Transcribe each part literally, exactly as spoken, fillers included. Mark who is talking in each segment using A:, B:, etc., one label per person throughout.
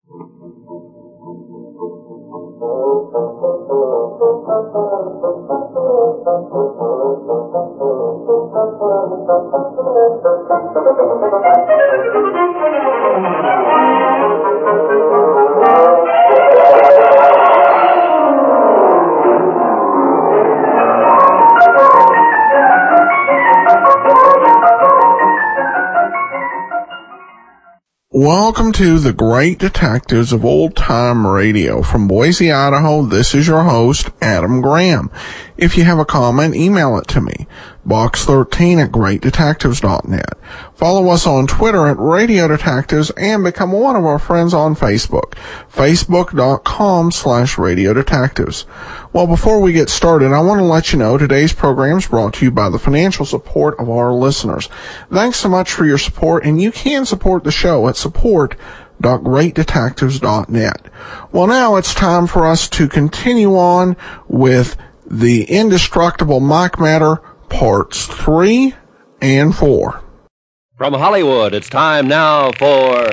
A: Welcome to the Great Detectives of Old Time Radio. From Boise, Idaho, this is your host, Adam Graham. If you have a comment, email it to me, box thirteen at great detectives dot net. Follow us on Twitter at Radio Detectives and become one of our friends on Facebook, facebook.com slash Radio Detectives. Well, before we get started, I want to let you know today's program is brought to you by the financial support of our listeners. Thanks so much for your support, and you can support the show at support dot great detectives dot net. Well, now it's time for us to continue on with the Indestructible Mike Matter parts three and four.
B: From Hollywood, it's time now for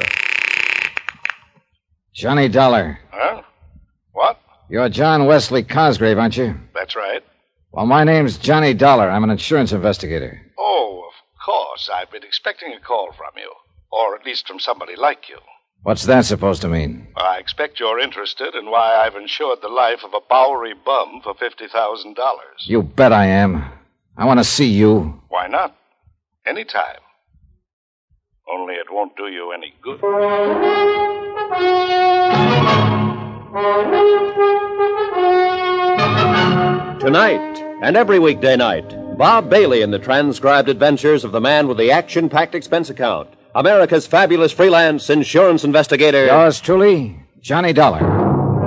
C: Johnny Dollar.
D: Huh? What?
C: You're John Wesley Cosgrave, aren't you?
D: That's right.
C: Well, my name's Johnny Dollar. I'm an insurance investigator.
D: Oh, of course. I've been expecting a call from you. Or at least from somebody like you.
C: What's that supposed to mean?
D: I expect you're interested in why I've insured the life of a Bowery bum for fifty thousand dollars.
C: You bet I am. I want to see you.
D: Why not? Anytime. Only it won't do you any good.
B: Tonight, and every weekday night, Bob Bailey in the transcribed adventures of the man with the action-packed expense account, America's fabulous freelance insurance investigator.
C: Yours truly, Johnny Dollar.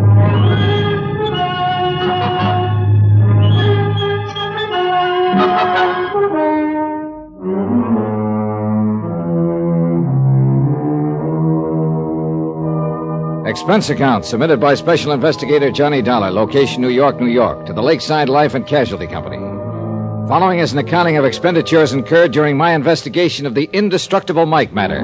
C: Expense account submitted by Special Investigator Johnny Dollar, location New York, New York, to the Lakeside Life and Casualty Company. Following is an accounting of expenditures incurred during my investigation of the Indestructible Mike matter.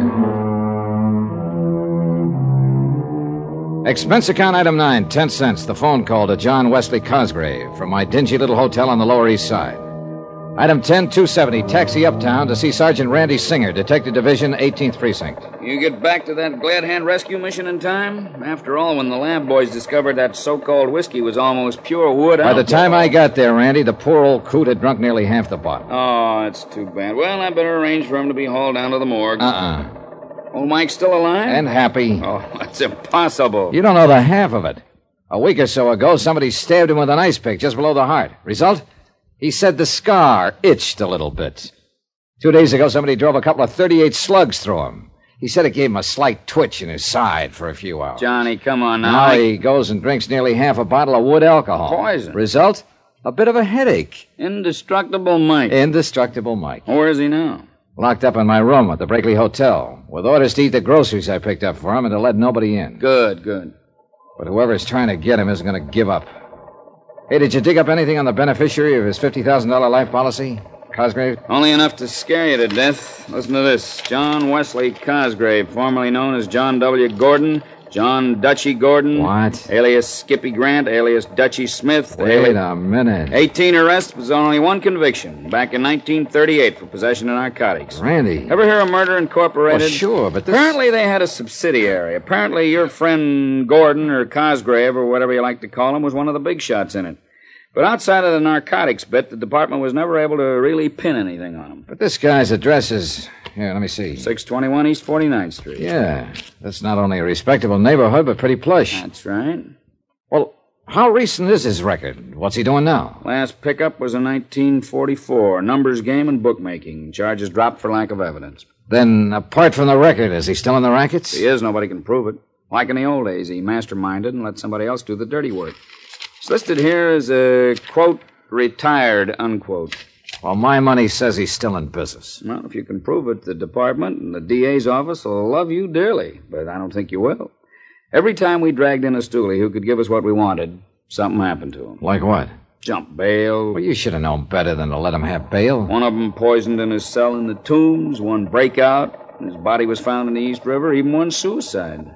C: Expense account item nine, ten cents, the phone call to John Wesley Cosgrave from my dingy little hotel on the Lower East Side. Item ten, two seventy, taxi uptown to see Sergeant Randy Singer, Detective Division, eighteenth Precinct.
E: You get back to that Glad Hand rescue mission in time? After all, when the lab boys discovered that so-called whiskey was almost pure wood
C: By
E: alcohol.
C: the time I got there, Randy, the poor old coot had drunk nearly half the bottle.
E: Oh, that's too bad. Well, I better arrange for him to be hauled down to the morgue.
C: Uh-uh.
E: Old Mike's still alive?
C: And happy.
E: Oh, that's impossible.
C: You don't know the half of it. A week or so ago, somebody stabbed him with an ice pick just below the heart. Result? He said the scar itched a little bit. Two days ago, somebody drove a couple of thirty-eight slugs through him. He said it gave him a slight twitch in his side for a few hours.
E: Johnny, come on now.
C: Now he goes and drinks nearly half a bottle of wood alcohol.
E: Poison.
C: Result? A bit of a headache.
E: Indestructible Mike.
C: Indestructible Mike.
E: Where is he now?
C: Locked up in my room at the Brakely Hotel, with orders to eat the groceries I picked up for him and to let nobody in.
E: Good, good.
C: But whoever's trying to get him isn't going to give up. Hey, did you dig up anything on the beneficiary of his fifty thousand dollars life policy? Cosgrave?
E: Only enough to scare you to death. Listen to this. John Wesley Cosgrave, formerly known as John W. Gordon, John Dutchy Gordon.
C: What?
E: Alias Skippy Grant, alias Dutchy Smith.
C: Wait
E: alias...
C: a minute.
E: eighteen arrests, but only one conviction. Back in nineteen thirty-eight for possession of narcotics.
C: Randy.
E: Ever hear of Murder Incorporated?
C: Well, sure, but this...
E: Apparently they had a subsidiary. Apparently your friend Gordon, or Cosgrave, or whatever you like to call him, was one of the big shots in it. But outside of the narcotics bit, the department was never able to really pin anything on him.
C: But this guy's address is... Here, let me see.
E: six twenty-one East forty-ninth Street.
C: Yeah. That's not only a respectable neighborhood, but pretty plush.
E: That's right.
C: Well, how recent is his record? What's he doing now?
E: Last pickup was in nineteen forty-four. Numbers game and bookmaking. Charges dropped for lack of evidence.
C: Then, apart from the record, is he still in the rackets?
E: He is. Nobody can prove it. Like in the old days, he masterminded and let somebody else do the dirty work. It's listed here as a, quote, retired, unquote.
C: Well, my money says he's still in business.
E: Well, if you can prove it, the department and the D A's office will love you dearly, but I don't think you will. Every time we dragged in a stoolie who could give us what we wanted, something happened to him.
C: Like what?
E: Jump bail.
C: Well, you should have known better than to let him have bail.
E: One of them poisoned in his cell in the Tombs, one breakout, and his body was found in the East River, even one suicide.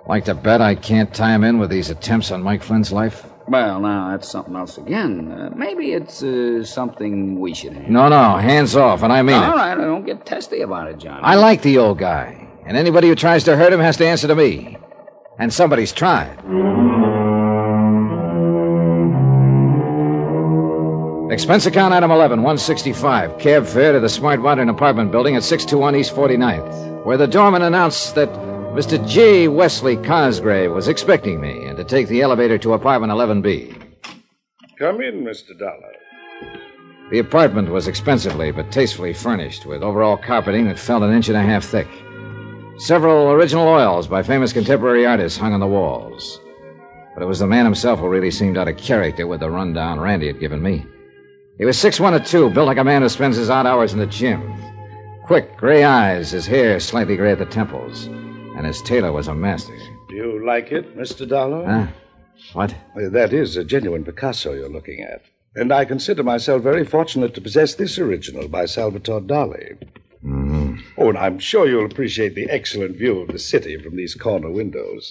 C: Like to bet I can't tie him in with these attempts on Mike Flynn's life?
E: Well, now, that's something else again. Uh, maybe it's uh, something we should handle.
C: No, no, hands off, and I mean
E: All
C: it.
E: All right, don't get testy about it, Johnny.
C: I like the old guy, and anybody who tries to hurt him has to answer to me. And somebody's tried. Expense account item eleven, one sixty-five. Cab fare to the Smart Modern apartment building at six two one East forty-ninth, where the doorman announced that Mister J. Wesley Cosgrave was expecting me and to take the elevator to apartment eleven B.
D: Come in, Mister Dollar.
C: The apartment was expensively but tastefully furnished with overall carpeting that felt an inch and a half thick. Several original oils by famous contemporary artists hung on the walls. But it was the man himself who really seemed out of character with the rundown Randy had given me. He was six one or two, built like a man who spends his odd hours in the gym. Quick, gray eyes, his hair slightly gray at the temples, and his tailor was a master.
D: Do you like it, Mister Dollar?
C: Huh? What?
D: Uh, That is a genuine Picasso you're looking at. And I consider myself very fortunate to possess this original by Salvatore Dali.
C: Mm-hmm.
D: Oh, and I'm sure you'll appreciate the excellent view of the city from these corner windows.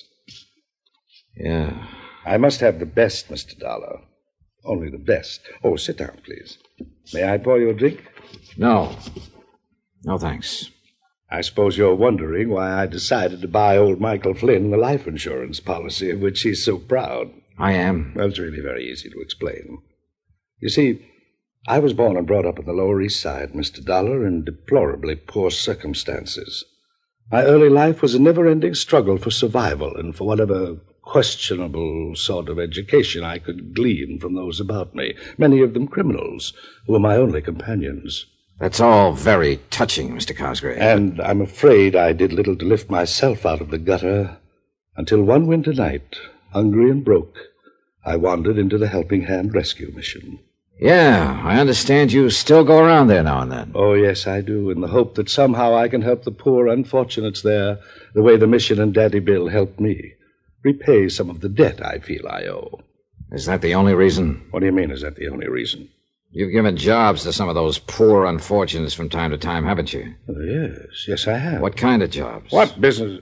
C: Yeah.
D: I must have the best, Mister Dollar. Only the best. Oh, sit down, please. May I pour you a drink?
C: No. No, thanks.
D: I suppose you're wondering why I decided to buy old Michael Flynn the life insurance policy of which he's so proud.
C: I am.
D: Well, it's really very easy to explain. You see, I was born and brought up on the Lower East Side, Mister Dollar, in deplorably poor circumstances. My early life was a never-ending struggle for survival and for whatever questionable sort of education I could glean from those about me, many of them criminals, who were my only companions.
C: That's all very touching, Mister Cosgrave.
D: And I'm afraid I did little to lift myself out of the gutter until one winter night, hungry and broke, I wandered into the Helping Hand Rescue Mission.
C: Yeah, I understand you still go around there now and then.
D: Oh, yes, I do, in the hope that somehow I can help the poor unfortunates there the way the mission and Daddy Bill helped me. Repay some of the debt I feel I owe.
C: Is that the only reason?
D: What do you mean, is that the only reason?
C: You've given jobs to some of those poor unfortunates from time to time, haven't you?
D: Oh, yes, yes, I have.
C: What kind of jobs?
D: What business?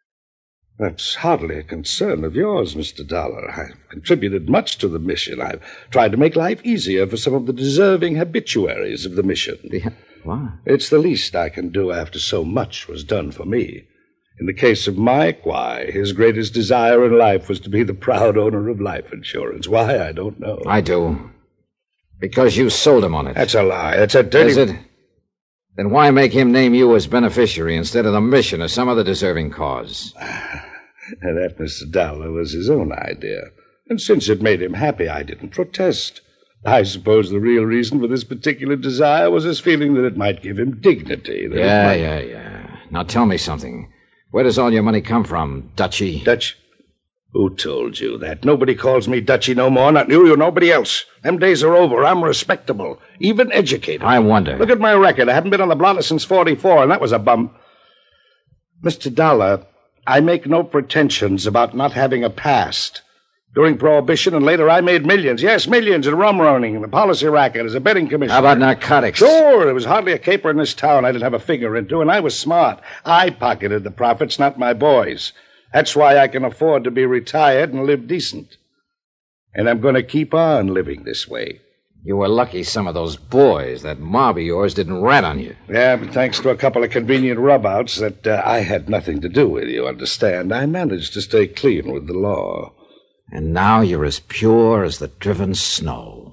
D: That's hardly a concern of yours, Mister Dollar. I've contributed much to the mission. I've tried to make life easier for some of the deserving habituaries of the mission.
C: The, what?
D: It's the least I can do after so much was done for me. In the case of Mike, why, his greatest desire in life was to be the proud owner of life insurance. Why, I don't know.
C: I do. Because you sold him on it.
D: That's a lie. That's a dirty...
C: Is it? Then why make him name you as beneficiary instead of the mission or some other deserving cause?
D: That, Mister Dollar, was his own idea. And since it made him happy, I didn't protest. I suppose the real reason for this particular desire was his feeling that it might give him dignity. That
C: Yeah,
D: might...
C: yeah, yeah. Now tell me something. Where does all your money come from, Dutchy?
D: Dutch? Who told you that? Nobody calls me Dutchy no more, not you or nobody else. Them days are over. I'm respectable, even educated.
C: I wonder.
D: Look at my record. I haven't been on the blotter since forty-four, and that was a bum. Mister Dollar, I make no pretensions about not having a past. During Prohibition and later, I made millions. Yes, millions in rum running and the policy racket as a betting commissioner.
C: How about narcotics?
D: Sure, there was hardly a caper in this town I didn't have a finger into, and I was smart. I pocketed the profits, not my boys. That's why I can afford to be retired and live decent. And I'm going to keep on living this way.
C: You were lucky some of those boys, that mob of yours, didn't rat on you.
D: Yeah, but thanks to a couple of convenient rub-outs that uh, I had nothing to do with, you understand, I managed to stay clean with the law.
C: And now you're as pure as the driven snow.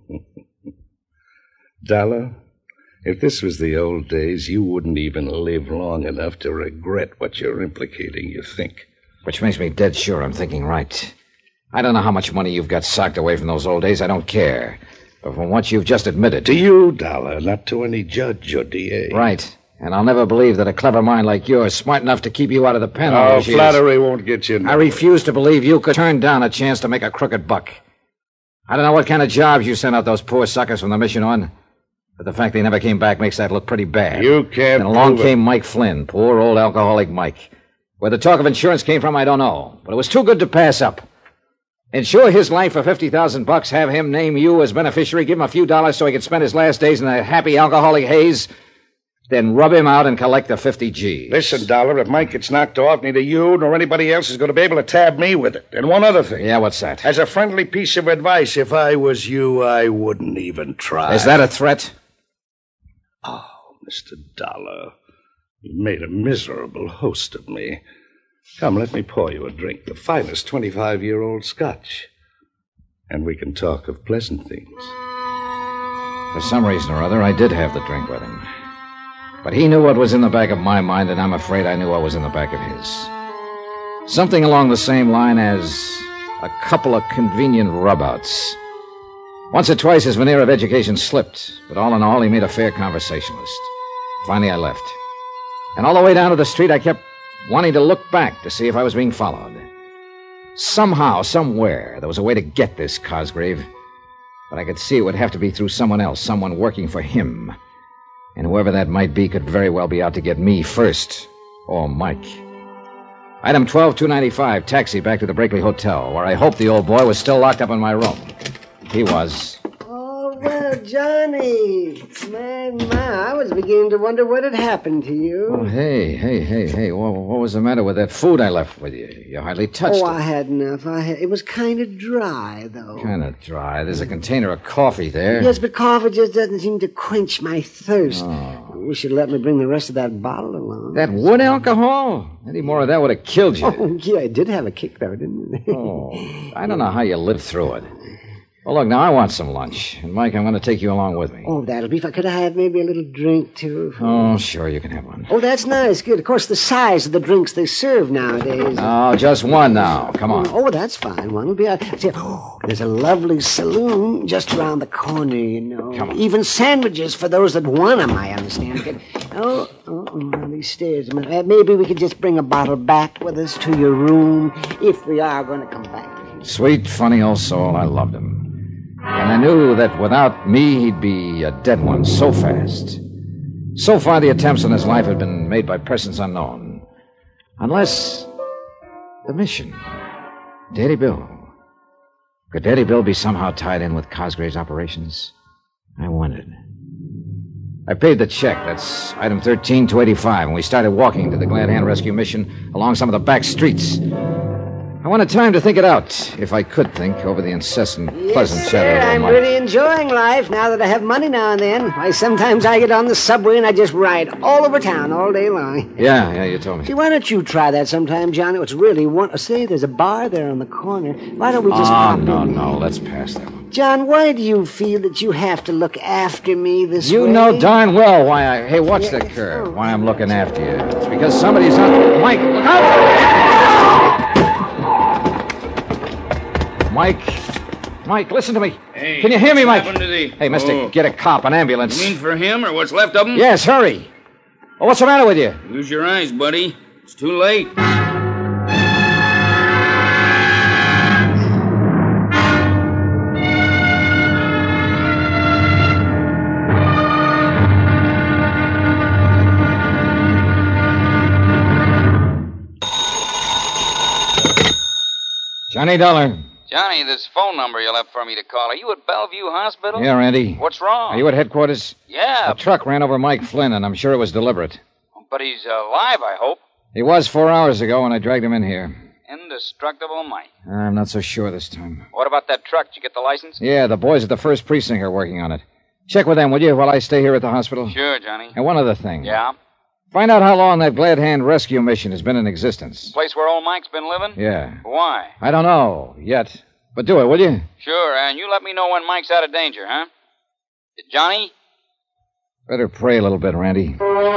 D: Dollar, if this was the old days, you wouldn't even live long enough to regret what you're implicating, you think.
C: Which makes me dead sure I'm thinking right. I don't know how much money you've got socked away from those old days. I don't care. But from what you've just admitted...
D: To you, Dollar, not to any judge or D A.
C: Right. And I'll never believe that a clever mind like yours is smart enough to keep you out of the pen.
D: Oh, flattery won't get you nowhere.
C: I refuse to believe you could turn down a chance to make a crooked buck. I don't know what kind of jobs you sent out those poor suckers from the mission on, but the fact they never came back makes that look pretty bad.
D: You can't
C: And along
D: prove it.
C: came Mike Flynn, poor old alcoholic Mike. Where the talk of insurance came from, I don't know, but it was too good to pass up. Insure his life for fifty thousand bucks, have him name you as beneficiary, give him a few dollars so he could spend his last days in a happy alcoholic haze. Then rub him out and collect the fifty G's.
D: Listen, Dollar, if Mike gets knocked off, neither you nor anybody else is going to be able to tab me with it. And one other thing.
C: Yeah, what's that?
D: As a friendly piece of advice, if I was you, I wouldn't even try.
C: Is that a threat?
D: Oh, Mister Dollar, you made a miserable host of me. Come, let me pour you a drink, the finest twenty-five-year-old Scotch. And we can talk of pleasant things.
C: For some reason or other, I did have the drink with him. But he knew what was in the back of my mind, and I'm afraid I knew what was in the back of his. Something along the same line as a couple of convenient rub-outs. Once or twice his veneer of education slipped, but all in all, he made a fair conversationalist. Finally, I left. And all the way down to the street, I kept wanting to look back to see if I was being followed. Somehow, somewhere, there was a way to get this Cosgrave. But I could see it would have to be through someone else, someone working for him. And whoever that might be could very well be out to get me first. Or Mike. Item twelve two ninety-five, taxi back to the Brakely Hotel, where I hoped the old boy was still locked up in my room. He was.
F: Oh, well, Johnny. Man, my, I was beginning to wonder what had happened to you.
C: Oh, hey, hey, hey, hey. What, what was the matter with that food I left with you? You hardly touched
F: oh,
C: it.
F: I had enough. I had, it was kind of dry, though.
C: Kind of dry. There's a container of coffee there.
F: Yes, but coffee just doesn't seem to quench my thirst.
C: Oh.
F: You should let me bring the rest of that bottle along.
C: That wood alcohol? Any more of that would have killed you.
F: Oh, yeah, it did have a kick, though, didn't it?
C: Oh, I don't know how you lived through it. Well, look, now I want some lunch. And, Mike, I'm going to take you along with me.
F: Oh, that'll be if I could have had maybe a little drink, too.
C: Oh, sure, you can have one.
F: Oh, that's nice. Good. Of course, the size of the drinks they serve nowadays.
C: Oh, just one now. Come on.
F: Oh, that's fine. One will be... See, oh, there's a lovely saloon just around the corner, you know.
C: Come on.
F: Even sandwiches for those that want them, I understand. Good. Oh, oh, oh, these stairs. A minute. Uh, Maybe we could just bring a bottle back with us to your room if we are going to come back.
C: Sweet, funny old soul. I loved him. And I knew that without me, he'd be a dead one so fast. So far, the attempts on his life had been made by persons unknown. Unless the mission. Daddy Bill. Could Daddy Bill be somehow tied in with Cosgrave's operations? I wondered. I paid the check. That's item thirteen two eighty-five, and we started walking to the Glad Hand Rescue Mission along some of the back streets. I wanted time to think it out, if I could think, over the incessant,
F: Yes,
C: pleasant
F: sir,
C: chatter of
F: I'm
C: my...
F: really enjoying life now that I have money now and then. Why, sometimes I get on the subway and I just ride all over town all day long.
C: Yeah, yeah, you told
F: See,
C: me.
F: why don't you try that sometime, Johnny? It's really one... Say, there's a bar there on the corner. Why don't we just
C: Oh,
F: pop
C: no,
F: in?
C: no, let's pass that one.
F: John, why do you feel that you have to look after me this
C: You
F: way?
C: know darn well why I... Hey, watch
F: Yeah.
C: that curve, why I'm looking after you. It's because somebody's on... Mike, look out! Mike, Mike, listen to me.
E: Hey,
C: Can you hear me,
E: what's
C: Mike?
E: happened to the-
C: Hey, mister,
E: Oh.
C: get a cop, an ambulance.
E: You mean for him or what's left of him?
C: Yes, hurry. Oh, what's the matter with you?
E: Use your eyes, buddy. It's too late.
C: Johnny Dollar.
G: Johnny, this phone number you left for me to call. Are you at Bellevue Hospital?
C: Yeah, Randy.
G: What's wrong?
C: Are you at headquarters?
G: Yeah,
C: A truck ran over Mike Flynn, and I'm sure it was deliberate.
G: but he's alive, I hope.
C: He was four hours ago, and I dragged him in here.
G: Indestructible Mike.
C: I'm not so sure this time.
G: What about that truck? Did you get the license?
C: Yeah, the boys at the first precinct are working on it. Check with them, will you, while I stay here at the hospital?
G: Sure, Johnny.
C: And one other thing.
G: Yeah?
C: Find out how long that Glad Hand Rescue Mission has been in existence.
G: Place where old Mike's been living?
C: Yeah.
G: Why?
C: I don't know, yet. But do it, will you?
G: Sure, and you let me know when Mike's out of danger, huh? Johnny?
C: Better pray a little bit, Randy.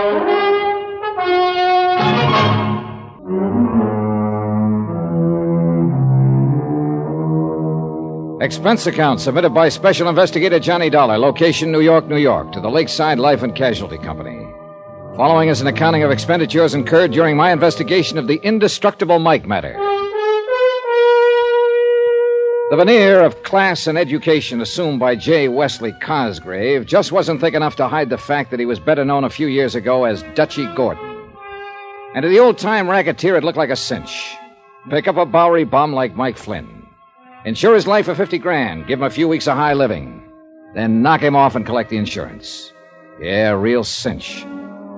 C: Expense account submitted by Special Investigator Johnny Dollar, location New York, New York, to the Lakeside Life and Casualty Company. Following is an accounting of expenditures incurred during my investigation of the indestructible Mike matter. The veneer of class and education assumed by J. Wesley Cosgrave just wasn't thick enough to hide the fact that he was better known a few years ago as Dutchy Gordon. And to the old-time racketeer, it looked like a cinch. Pick up a Bowery bum like Mike Flynn. Insure his life for fifty grand, give him a few weeks of high living. Then knock him off and collect the insurance. Yeah, real cinch.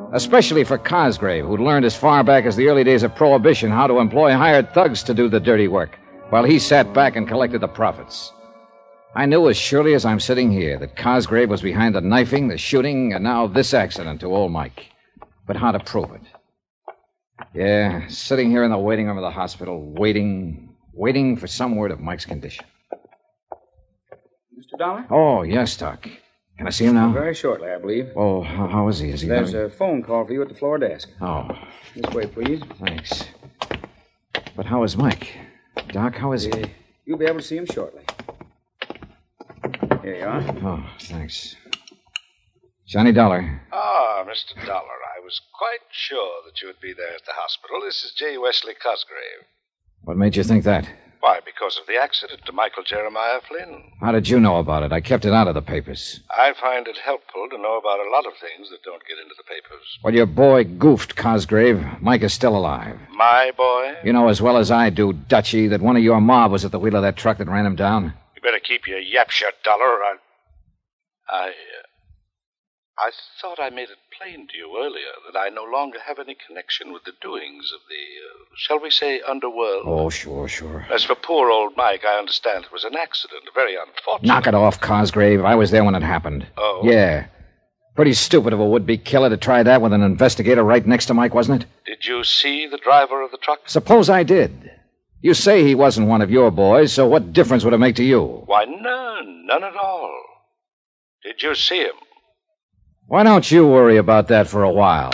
C: Especially for Cosgrave, who'd learned as far back as the early days of Prohibition how to employ hired thugs to do the dirty work, while he sat back and collected the profits. I knew as surely as I'm sitting here that Cosgrave was behind the knifing, the shooting, and now this accident to old Mike. But how to prove it? Yeah, sitting here in the waiting room of the hospital, waiting, waiting for some word of Mike's condition.
E: Mister Dollar?
C: Oh, yes, Doc. Can I see him now?
E: Very shortly, I believe.
C: Oh, how, how is he? Is he
E: There's
C: very...
E: a phone call for you at the floor desk.
C: Oh,
E: This way, please.
C: thanks. But how is Mike? Doc, how is he?
E: Uh, You'll be able to see him shortly. Here you are.
C: Oh, thanks. Johnny Dollar.
D: Ah, Mister Dollar, I was quite sure that you would be there at the hospital. This is J. Wesley Cosgrave.
C: What made you think that?
D: Why, because of the accident to Michael Jeremiah Flynn.
C: How did you know about it? I kept it out of the papers.
D: I find it helpful to know about a lot of things that don't get into the papers.
C: Well, your boy goofed, Cosgrave. Mike is still alive.
D: My boy?
C: You know as well as I do, Dutchy, that one of your mob was at the wheel of that truck that ran him down.
D: You better keep your yap shut, Dollar. I... I... Uh, I thought I made it plain to you earlier that I no longer have any connection with the doings of the, uh, shall we say, underworld.
C: Oh, sure, sure.
D: As for poor old Mike, I understand it was an accident, very unfortunate.
C: Knock it off, Cosgrave. I was there when it happened.
D: Oh?
C: Yeah. Pretty stupid of a would-be killer to try that with an investigator right next to Mike, wasn't it?
D: Did you see the driver of the truck?
C: Suppose I did. You say he wasn't one of your boys, so what difference would it make to you?
D: Why, none. None at all. Did you see him?
C: Why don't you worry about that for a while?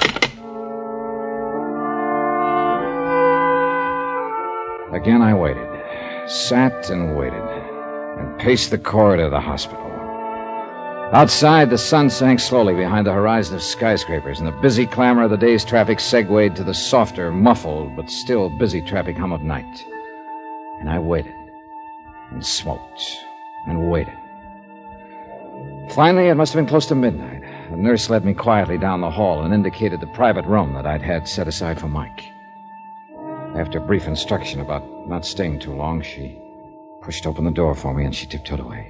C: Again, I waited. Sat and waited. And paced the corridor of the hospital. Outside, the sun sank slowly behind the horizon of skyscrapers, and the busy clamor of the day's traffic segued to the softer, muffled, but still busy traffic hum of night. And I waited. And smoked. And waited. Finally, it must have been close to midnight. The nurse led me quietly down the hall and indicated the private room that I'd had set aside for Mike. After brief instruction about not staying too long, she pushed open the door for me and she tiptoed away.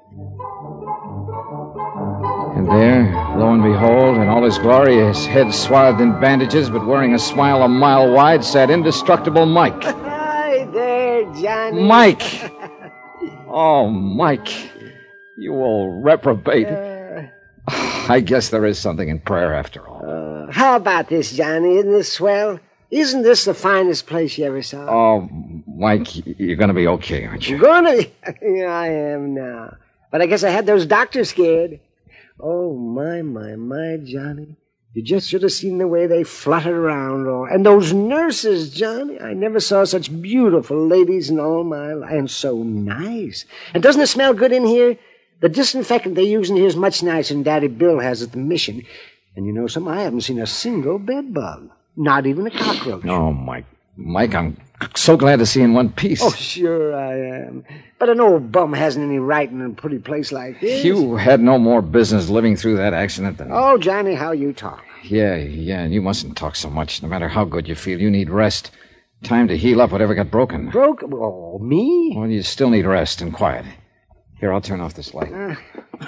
C: And there, lo and behold, in all his glory, his head swathed in bandages but wearing a smile a mile wide, sat indestructible Mike.
F: Hi there, Johnny.
C: Mike! Oh, Mike. You old reprobate.
F: Uh,
C: I guess there is something in prayer after all.
F: uh, how about this, Johnny? Isn't this swell? Isn't this the finest place you ever saw?
C: Oh, Mike, you're going to be okay, aren't you?
F: Gonna be. Yeah, I am now. But I guess I had those doctors scared. Oh, my, my, my, Johnny. You just should have seen the way they fluttered around. All. And those nurses, Johnny. I never saw such beautiful ladies in all my life. And so nice. And doesn't it smell good in here? The disinfectant they use in here is much nicer than Daddy Bill has at the mission. And you know something? I haven't seen a single bed bug. Not even a cockroach.
C: Oh, Mike. Mike, I'm so glad to see you in one piece.
F: Oh, sure I am. But an old bum hasn't any right in a pretty place like this.
C: You had no more business living through that accident than...
F: Oh, Johnny, how you talk.
C: Yeah, yeah, and you mustn't talk so much. No matter how good you feel, you need rest. Time to heal up whatever got broken.
F: Broke? Oh, me?
C: Well, you still need rest and quiet. Here, I'll turn off this light.
F: Uh,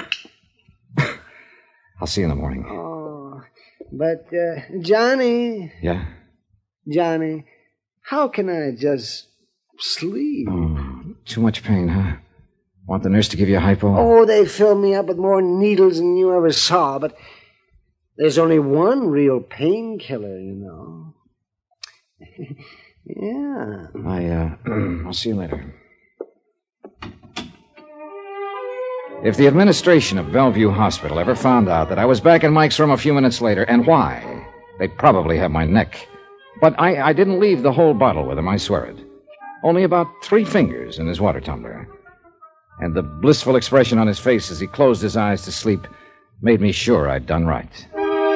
C: I'll see you in the morning.
F: oh, but, uh, Johnny,
C: Yeah?
F: Johnny, how can I just sleep?
C: Oh, too much pain, huh? Want the nurse to give you a hypo?
F: Oh, they filled me up with more needles than you ever saw, but there's only one real painkiller, you know. Yeah.
C: I, uh, I'll see you later. If the administration of Bellevue Hospital ever found out that I was back in Mike's room a few minutes later, and why, they'd probably have my neck. But I, I didn't leave the whole bottle with him, I swear it. Only about three fingers in his water tumbler. And the blissful expression on his face as he closed his eyes to sleep made me sure I'd done right.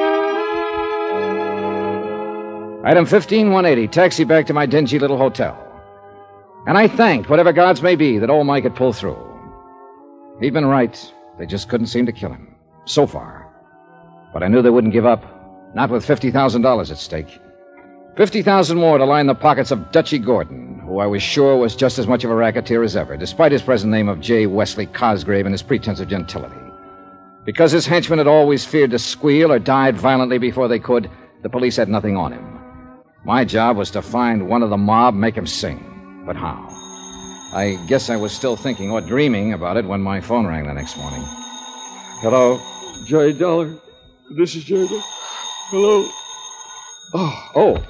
C: Item fifteen one eighty, taxi back to my dingy little hotel. And I thanked whatever gods may be that old Mike had pulled through. He'd been right. They just couldn't seem to kill him. So far. But I knew they wouldn't give up. Not with fifty thousand dollars at stake. fifty thousand dollars more to line the pockets of Dutchy Gordon, who I was sure was just as much of a racketeer as ever, despite his present name of J. Wesley Cosgrave and his pretense of gentility. Because his henchmen had always feared to squeal or died violently before they could, the police had nothing on him. My job was to find one of the mob, make him sing. But how? I guess I was still thinking or dreaming about it when my phone rang the next morning. Hello?
H: Jerry Dollar. This is Jerry Dollar. Hello?
C: Oh. Oh.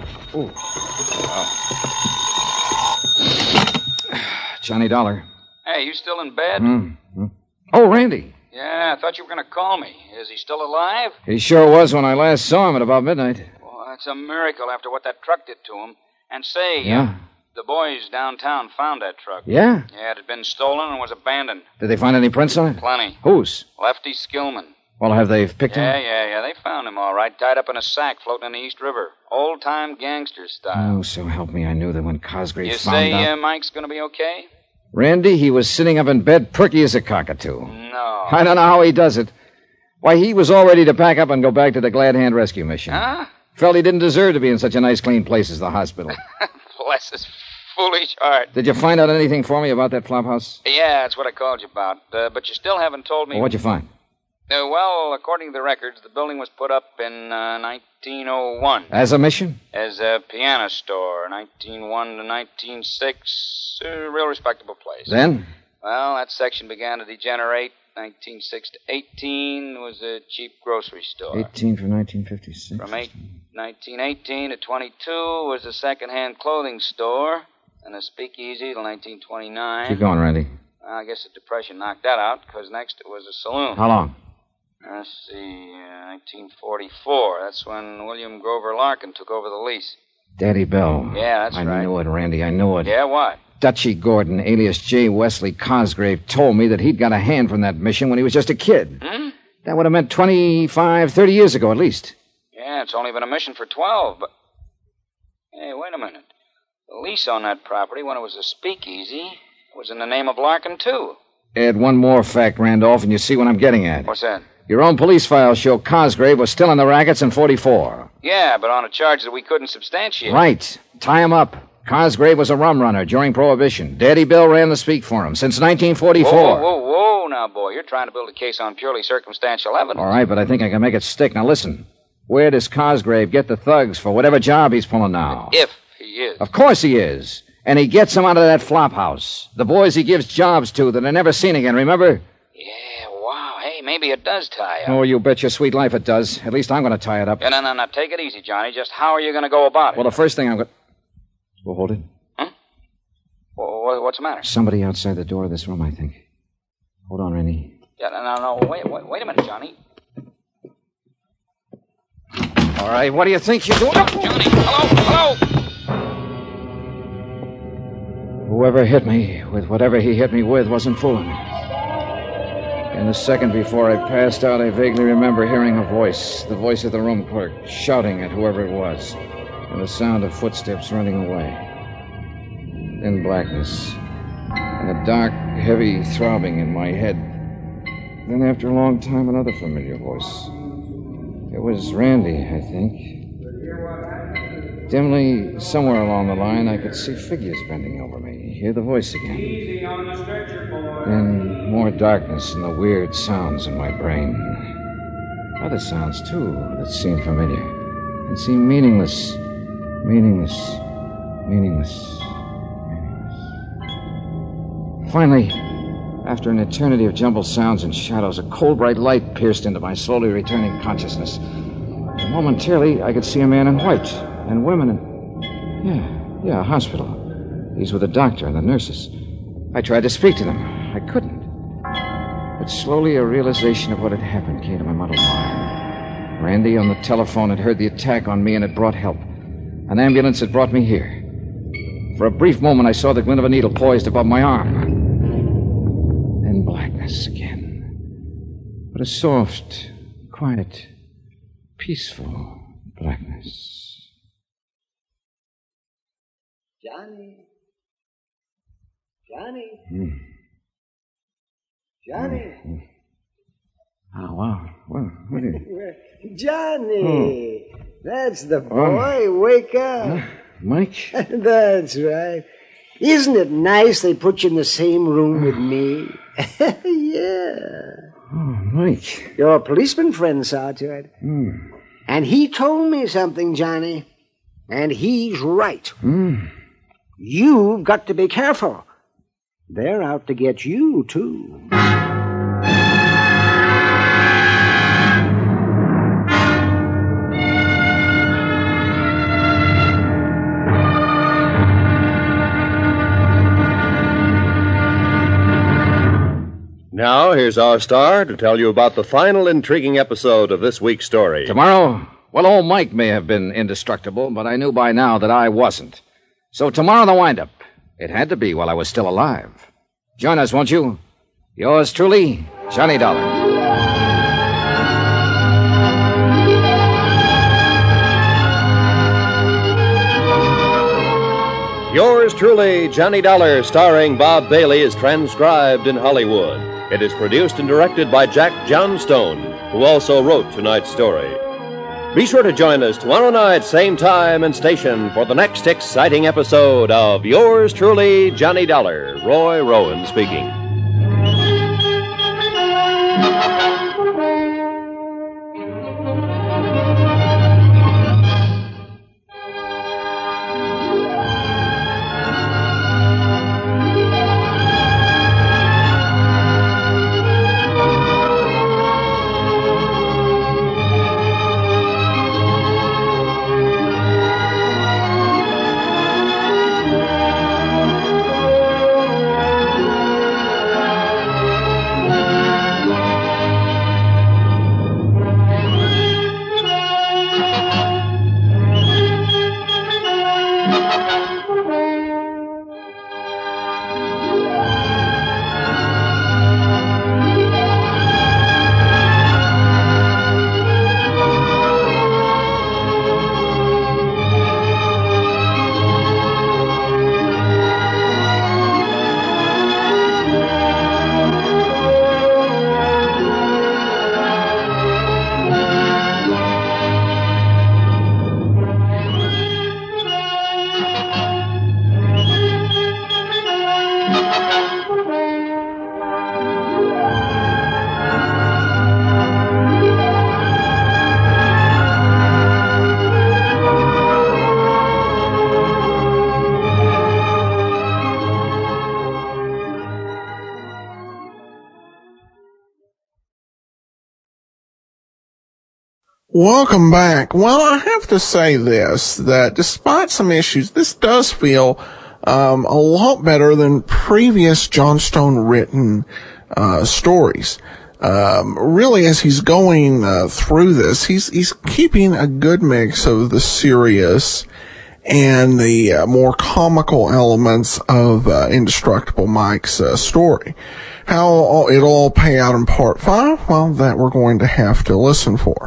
C: Oh. Johnny Dollar.
G: Hey, you still in bed?
C: Mm-hmm. Oh, Randy.
G: Yeah, I thought you were going to call me. Is he still alive?
C: He sure was when I last saw him at about midnight.
G: Well, that's a miracle after what that truck did to him. And say,
C: Yeah?
G: uh, the boys downtown found that truck.
C: Yeah?
G: Yeah, it had been stolen and was abandoned.
C: Did they find any prints on it?
G: Plenty.
C: Whose?
G: Lefty Skillman.
C: Well, have they picked him?
G: Yeah, yeah, yeah. They found him all right, tied up in a sack floating in the East River. Old-time gangster style.
C: Oh, so help me, I knew that when Cosgrave
G: You
C: found
G: say
C: out...
G: uh, Mike's going to be okay?
C: Randy, he was sitting up in bed, perky as a cockatoo.
G: No.
C: I don't know how he does it. Why, he was all ready to pack up and go back to the Glad Hand Rescue Mission.
G: Huh?
C: Felt he didn't deserve to be in such a nice, clean place as the hospital.
G: Bless his foolish heart.
C: Did you find out anything for me about that flop house?
G: Yeah, that's what I called you about. Uh, but you still haven't told me...
C: Well, what'd you find?
G: Uh, well, according to the records, the building was put up in uh, nineteen oh one.
C: As a mission?
G: As a piano store, nineteen oh one to nineteen oh six. A real respectable place.
C: Then?
G: Well, that section began to degenerate. nineteen oh six to eighteen was a cheap grocery store.
C: eighteen for nineteen fifty-six.
G: From eight, nineteen eighteen to twenty-two was a second-hand clothing store. And a speakeasy till nineteen twenty-nine.
C: Keep going, Randy.
G: Well, I guess the Depression knocked that out, because next it was a saloon.
C: How long?
G: Let's see, uh, nineteen forty-four. That's when William Grover Larkin took over the lease.
C: Daddy Bell.
G: Yeah, that's
C: I
G: right.
C: I knew it, Randy. I knew it.
G: Yeah, what?
C: Dutchy Gordon, alias J. Wesley Cosgrave, told me that he'd got a hand from that mission when he was just a kid.
G: Hmm?
C: That would have meant twenty-five, thirty years ago at least.
G: Yeah, it's only been a mission for twelve, but... Hey, wait a minute. The lease on that property, when it was a speakeasy, was in the name of Larkin, too.
C: Add one more fact, Randolph, and you see what I'm getting at.
G: What's that?
C: Your own police files show Cosgrave was still in the rackets in forty-four.
G: Yeah, but on a charge that we couldn't substantiate.
C: Right. Tie him up. Cosgrave was a rum runner during Prohibition. Daddy Bill ran the speak for him since nineteen forty-four.
G: Whoa, whoa, whoa, whoa, now, boy. You're trying to build a case on purely circumstantial evidence.
C: All right, but I think I can make it stick. Now, listen. Where does Cosgrave get the thugs for whatever job he's pulling now?
G: If he is.
C: Of course he is. And he gets them out of that flop house. The boys he gives jobs to that are never seen again, remember?
G: Yeah, wow. Hey, maybe it does tie up.
C: Oh, you bet your sweet life it does. At least I'm going to tie it up.
G: Yeah, no, no, no. Take it easy, Johnny. Just how are you going to go about it?
C: Well, the first thing I'm going to... Well, hold it.
G: Huh? Well, what's the matter?
C: Somebody outside the door of this room, I think. Hold on, Randy.
G: Yeah, no, no, no. Wait, wait, wait a minute, Johnny.
C: All right, what do you think you're doing?
G: Oh, Johnny, hello, hello.
C: Whoever hit me with whatever he hit me with wasn't fooling me. In the second before I passed out, I vaguely remember hearing a voice, the voice of the room clerk, shouting at whoever it was, and the sound of footsteps running away. Then blackness, and a dark, heavy throbbing in my head. Then, after a long time, another familiar voice. It was Randy, I think. Dimly, somewhere along the line, I could see figures bending over me, hear the voice again.
I: Easy on the stretcher, boy.
C: Then more darkness and the weird sounds in my brain. Other sounds, too, that seemed familiar and seemed meaningless. Meaningless. Meaningless. Meaningless. Finally, after an eternity of jumbled sounds and shadows, a cold, bright light pierced into my slowly returning consciousness. And momentarily, I could see a man in white and women in... Yeah, yeah, a hospital. These were the doctor and the nurses. I tried to speak to them. I couldn't. But slowly a realization of what had happened came to my muddled mind. Randy on the telephone had heard the attack on me and had brought help. An ambulance had brought me here. For a brief moment, I saw the glint of a needle poised above my arm. Then blackness again. But a soft, quiet, peaceful blackness.
F: Johnny. Johnny.
C: Hmm.
F: Johnny.
C: Hmm. Oh, wow. Well, what do you...
F: Johnny. Oh. That's the boy. Oh. Wake up.
C: Huh? Mike?
F: That's right. Isn't it nice they put you in the same room with me? Yeah.
C: Oh, Mike.
F: Your policeman friend saw to it.
C: Hmm.
F: And he told me something, Johnny. And he's right.
C: Hmm.
F: You've got to be careful. They're out to get you, too.
B: Now, here's our star to tell you about the final intriguing episode of this week's story.
C: Tomorrow? Well, old Mike may have been indestructible, but I knew by now that I wasn't. So tomorrow the wind-up. It had to be while I was still alive. Join us, won't you? Yours truly, Johnny Dollar.
B: Yours truly, Johnny Dollar, starring Bob Bailey, is transcribed in Hollywood. It is produced and directed by Jack Johnstone, who also wrote tonight's story. Be sure to join us tomorrow night, same time and station, for the next exciting episode of Yours truly, Johnny Dollar. Roy Rowan speaking.
A: Welcome back. Well, I have to say this, that despite some issues, this does feel um, a lot better than previous Johnstone written uh, stories. Um, really, as he's going uh, through this, he's he's keeping a good mix of the serious and the uh, more comical elements of uh, Indestructible Mike's uh, story. How it'll all pay out in part five, well, that we're going to have to listen for.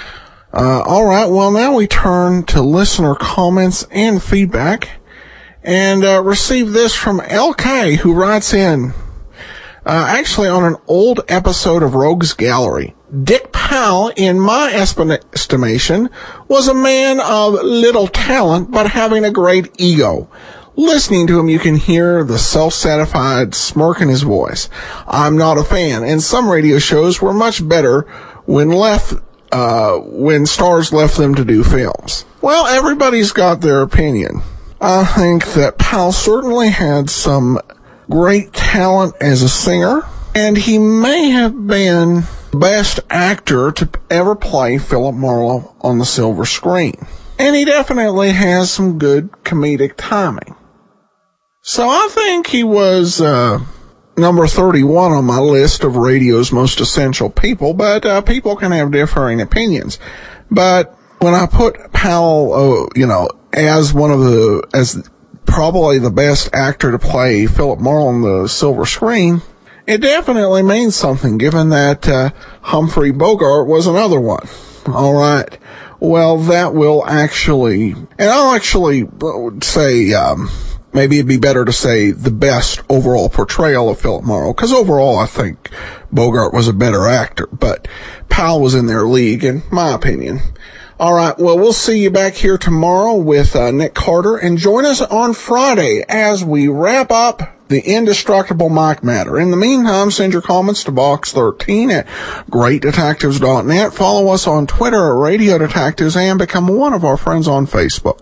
A: Uh, all right, well, now we turn to listener comments and feedback, and uh, receive this from L K, who writes in, uh, actually on an old episode of Rogues Gallery. Dick Powell, in my estimation, was a man of little talent, but having a great ego. Listening to him, you can hear the self-satisfied smirk in his voice. I'm not a fan, and some radio shows were much better when left Uh, when stars left them to do films. Well, everybody's got their opinion. I think that Powell certainly had some great talent as a singer, and he may have been the best actor to ever play Philip Marlowe on the silver screen. And he definitely has some good comedic timing. So I think he was, uh, number thirty-one on my list of radio's most essential people, but uh, people can have differing opinions. But when I put Powell, uh, you know, as one of the, as probably the best actor to play Philip Marlowe on the silver screen, it definitely means something, given that uh, Humphrey Bogart was another one. All right. Well, that will actually, and I'll actually say, um, maybe it'd be better to say the best overall portrayal of Philip Marlowe, because overall I think Bogart was a better actor, but Powell was in their league, in my opinion. All right, well, we'll see you back here tomorrow with uh, Nick Carter, and join us on Friday as we wrap up the indestructible Mike Matter. In the meantime, send your comments to box thirteen at great detectives dot net. Follow us on Twitter at Radio Detectives and become one of our friends on Facebook.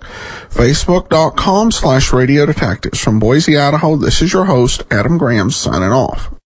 A: Facebook.com slash Radio Detectives. From Boise, Idaho, this is your host, Adam Graham, signing off.